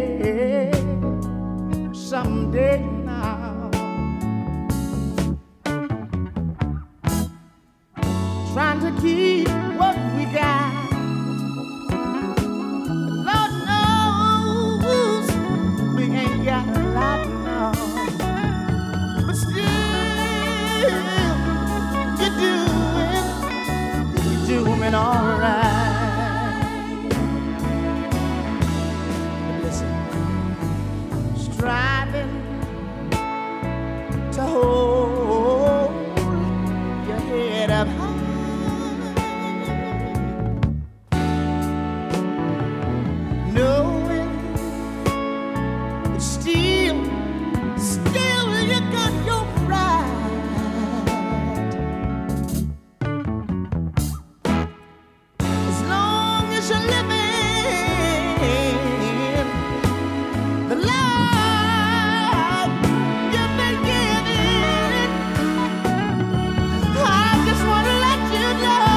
someday now. Trying to keep what we got. Lord knows we ain't got a lot now. But still, you're doing alright. But listen, striving to hold your head up high. Knowing that still you got your pride. As long as you're living the life you've been given, I just want to let you know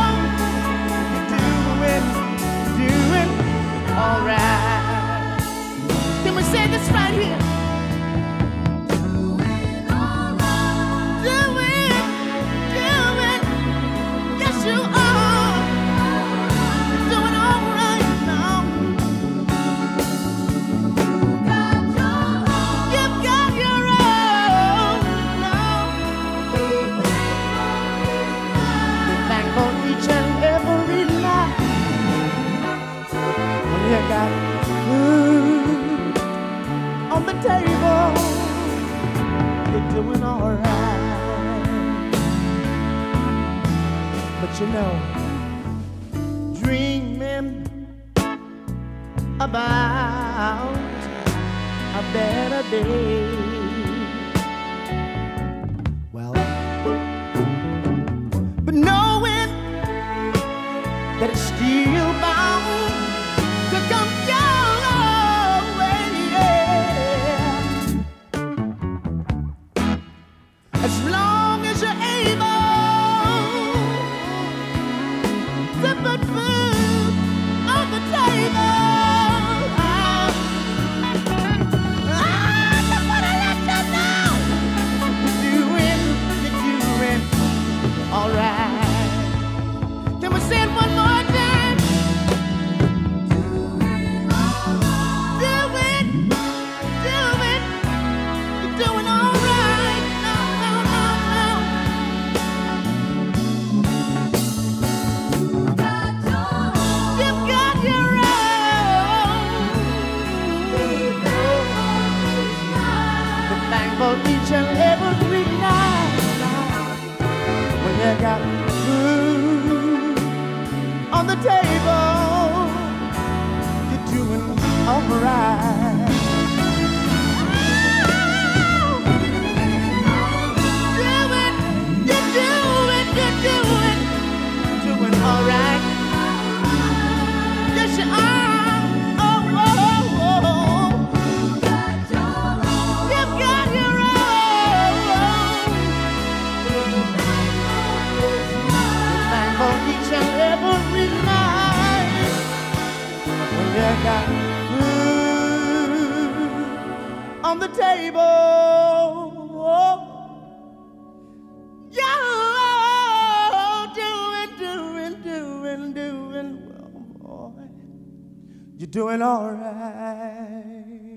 you're doing alright. Can we say this right here? Doing alright. Doing, yes you are. You're doing alright now. You've got your own now. Thankful each and every night. When you got food on the table, you're doing alright. But you know, dreaming about a better day. Well, but knowing that it's still bound to come your way, yeah. As long as you're able to put food on the table, I just wanna let you know you're doing alright. Can we say it one more time? Doing alright. You're doing alright. No. You've got your own. Be thankful each and every night. When you got food on the table, you're doing alright. You're doing alright. Yes, you are. Oh. You've got your own. Thankful each and every night. When you got food on the table, you're doing, well, boy, you're doing all right.